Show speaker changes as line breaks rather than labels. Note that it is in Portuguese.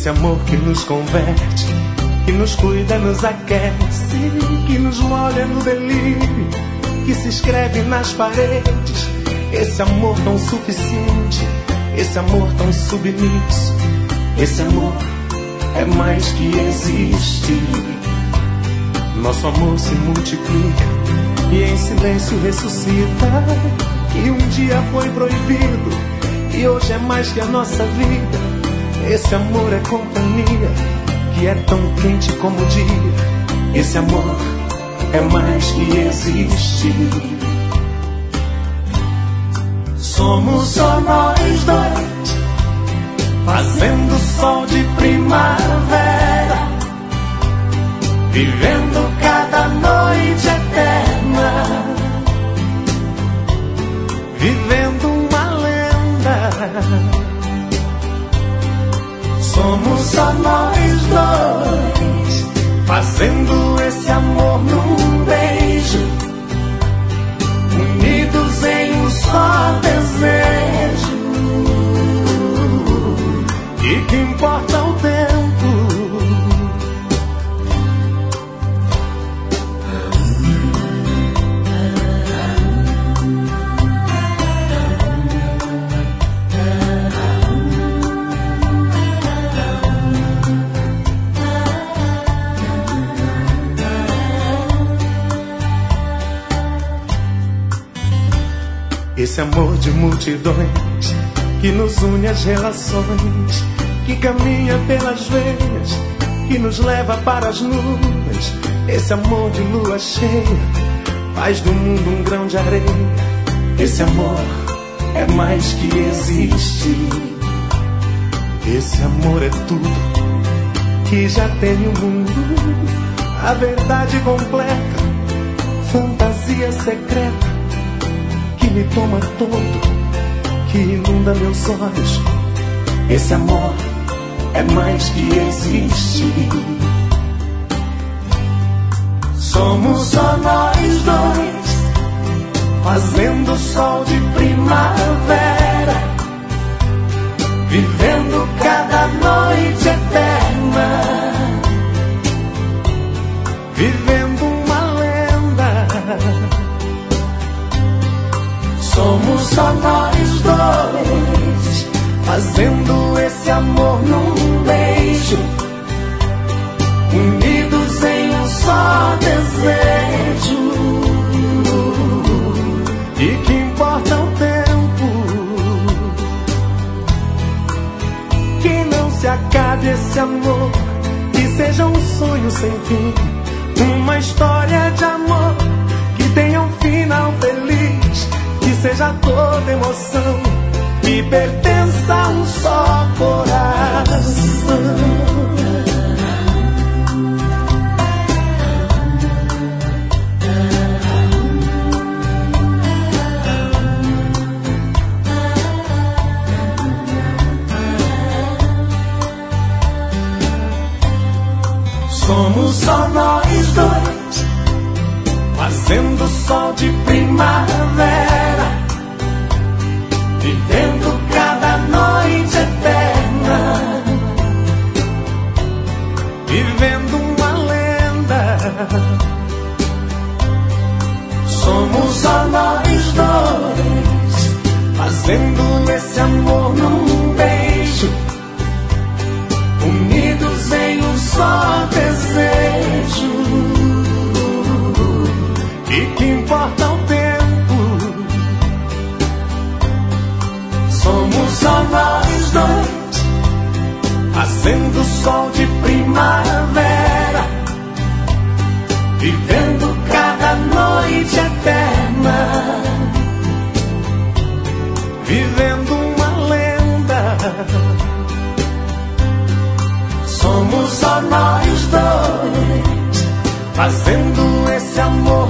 Esse amor que nos converte, que nos cuida, nos aquece, que nos molha no delírio, que se escreve nas paredes. Esse amor tão suficiente, esse amor tão submisso, esse amor é mais que existe. Nosso amor se multiplica e em silêncio ressuscita, que um dia foi proibido e hoje é mais que a nossa vida. Esse amor é companhia, que é tão quente como o dia. Esse amor é mais que existe. Somos só nós dois, fazendo sol de primavera, vivendo cada noite eterna, vivendo uma lenda. Somos só nós dois, fazendo esse amor num beijo, unidos em um só desejo. E que importa o tempo? Esse amor de multidões que nos une às relações, que caminha pelas veias, que nos leva para as nuvens. Esse amor de lua cheia faz do mundo um grão de areia. Esse amor é mais que existe. Esse amor é tudo que já tem o mundo, a verdade completa, fantasia secreta, que me toma todo, que inunda meus olhos. Esse amor é mais que existe. Somos só nós dois, fazendo sol de primavera, vivendo cada noite eterna, vivendo uma lenda. Somos só nós dois, fazendo esse amor num beijo, unidos em um só desejo. E que importa o tempo, que não se acabe esse amor, que seja um sonho sem fim, uma história de amor que tenha um final feliz, que seja toda emoção, que pertença a um só coração. Somos só nós dois, fazendo sol de primavera, vivendo cada noite eterna, vivendo uma lenda. Somos só nós dois, fazendo esse amor num beijo, unidos em um só desejo. E que importa o tempo, somos só nós dois, fazendo sol de primavera, vivendo cada noite eterna, vivendo uma lenda. Somos só nós dois, fazendo esse amor